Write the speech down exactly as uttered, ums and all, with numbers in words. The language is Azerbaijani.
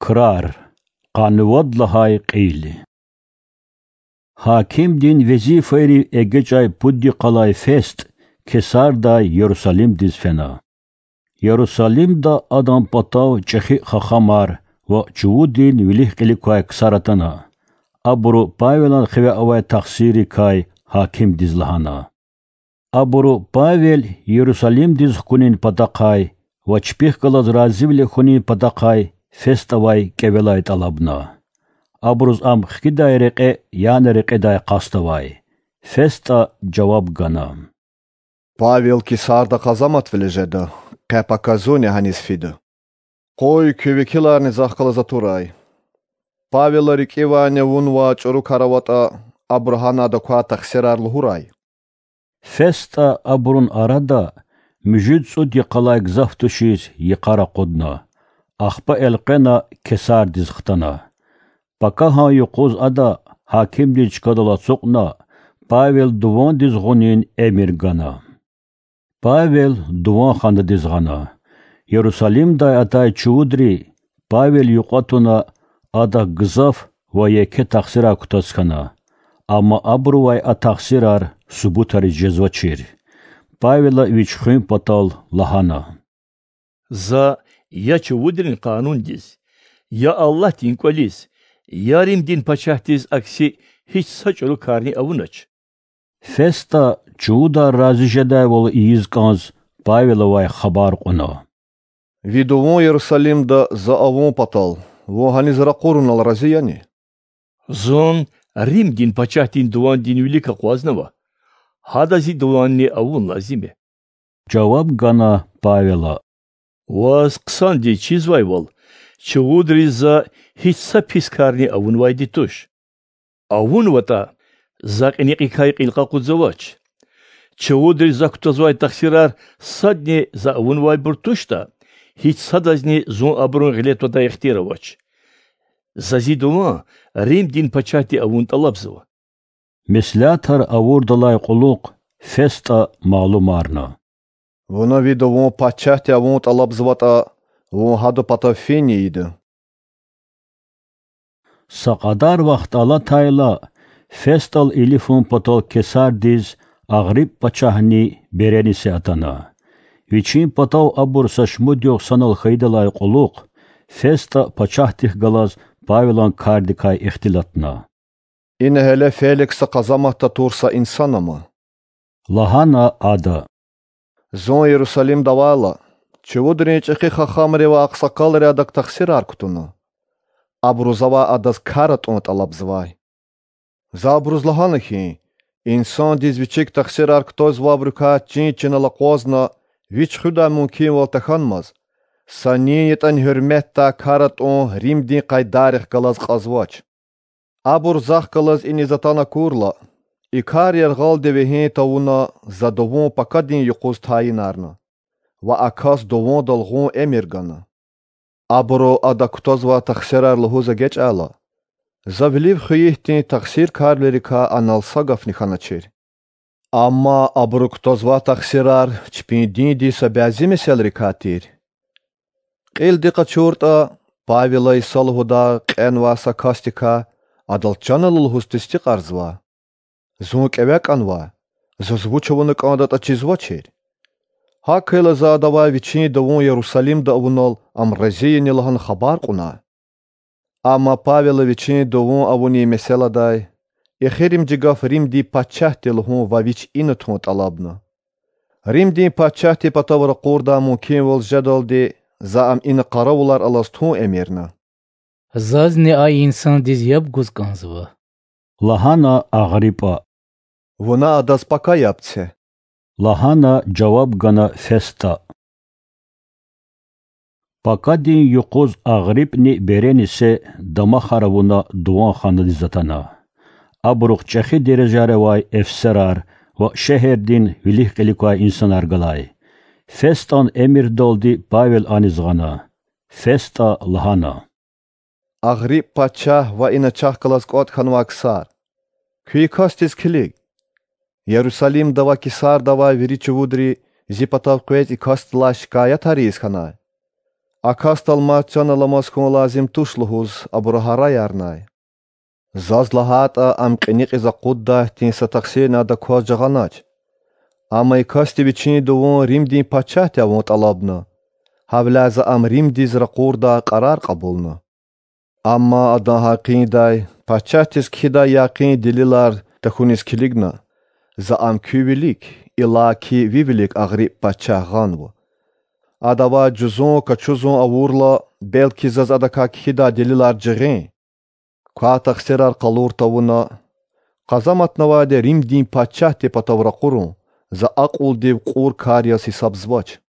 Krar, qanıvad lahay qeyli. Hakim din veziferi egecay puddi qalay fest, kesar da Yerusalim diz fena. Yerusalim da adam patav çehi xaxamar ve çuvudin vilih qilikoy ksaratana. Aburu Pavelan xive avay taksiri kay hakim diz lahana. Aburu Pavel Yerusalim diz kunin pataqay ve çpih qalaz razivle kunin pataqay fest avay kevelay talabna. Abruz am xkiday reqe yani reqeday qastavay. Festa cevap gana. Павел кисарда казамат вележеда, кепа казуне ханис фида. Кой кювекиларни захкалаза турай. Павел рикиване вунва чуру каравата Абрахана да куа таксирар лухурай. Festa abrun arada müjid sud yaqalayk zaftuşiz yaqara qudna. Axpa elqena kesar dizxtana. Pakaha yuquz ada hakim dil çkadala suqna. Pavel duvan dizğunin emir gana. Pavel duvan xanda dizğana. Yerusalim da atay çudri. Pavel yuqatuna ada gızaf ve yeke taksira kutaskana. Ama abruvay a taksirar subutari cezvaçir. Pavela vichxim patal lahana. За я чувудрин канун диз. Я Аллах дин колис. Ярим дин пачахтиз акси hiç saçolu karni avunaç. Festa çuda razijeda vol iyiz kanz Pavela vay xabar quna. Видовон Иерусалимда за авон патал, во ханизра qurunal raziyani. Зон Рим дин пачахтин дуан дин велика қуазнава. Хадази дуанни авун лазиме. Cevap gana Pavela. Ваз қсан ди чизвай вол. Чудри за hiç sa pis karni avun vay dituş. Avun vata zaqini qikay qilqa qudzavaç. Чудри за kutazvay taksirar sadni za avun vay burtuşta. Hiç sadazni zon abrun gilet vata ixtiravaç. Zaziduma Рим дин пачати авун талабзова. Меслятар авурдалай quluq festa malumarna. Вона видовон пачахти авон талабзвата, вон хаду патафени иди. Saqadar vaxt ala tayla festal ilifun patal kesar diz Ağrib paçahni berenisi atana. Viçin patav abur saşmudyoq sanal xaydalay quluq festa paçahtih galaz Pavelan kardikay ihtilatna. İne hele Felix'e kazamahta tursa insana mı? Lahana ada. Zon Yerusalim davala. Çevudrin çekhi xaxamri ve aksakal ryadak taksir arkutunu. Abruzava adas karat ont alabzvay. За abruzlahanıhi. İnsan dizviçik taksir arktoz vabruka çin çinala qozna viç xuda mümkün val taxanmaz. Saniyet an hürmetta karat on rimdin qaydarih qalaz qazvaç. Abur zah qalaz inizatana kurla. İkar yergal devehin tavuna zadovon pakadin yuquz tayinarna. Va akas dovon dalğon emirgana. Aburo ada kutozva taksirar luhuza geç ala. Zavliv xuyihtin taksir karleri ka analsa gafni xanaçir. Amma aburo kutozva taksirar çpindin di sabyazi meselri katir. Qil diqa çurta Pavela isalhuda qenvasa kastika adalçanalul hustisti qarzva. Zunk evek anva. Zaзвучаваны кандата чизвачер. Hakela zadava viçini davon Yerusalim da avunal amraziye lahan xabar quna. Amma Pavela viçini davon avuni meseladay. Exirim jigaf Rim di paçahti lhun va viç inutun talabna. Rim di paçahti patavra qurda mumkin vol jadaldi za am in qarawlar alastun emirna. Zazni ay insan diz yab guzganzva. Lahana Agripa. Vona adas paka yaptse. Lahana cevap gana festa. Pakadin yuquz Agripni berenise dama haravuna duan xanı dizatana. Abruq çexi derejare vay efserar ve şeherdin vilih qilikoy insanar galay. Festan emir doldi Pavel anizgana. Festa lahana. Agrip paçah va ina çahkalas qot xanvaksar. Kuikastis kilig. Yerusalim dava kisar dava viri çuvudri zipatav quet i kastla şikayet haris xana. Акастал матчана ламаскон лазим тушлухуз абурахара ярнай. Заз лахата ам книqi за qudda tin sataqsena да кваджаганач. Амай касти бичини довон римдин пачат явон талабна. Хавлаза ам римдиз рaqurda qarar qabulna. Amma adan haqinday pachatis kida yaqin dililar takunis kiligna. За ам küvilik ila ki vivilik agri pachaganvu. Adava juzon kachuzon avurla belki zaz adaka kida dililar jigin. Kwa taqsirar qalur tavuna qazamat navade rim din pachah te patavra qurun za aqul dev qur karyas hisab zvaç.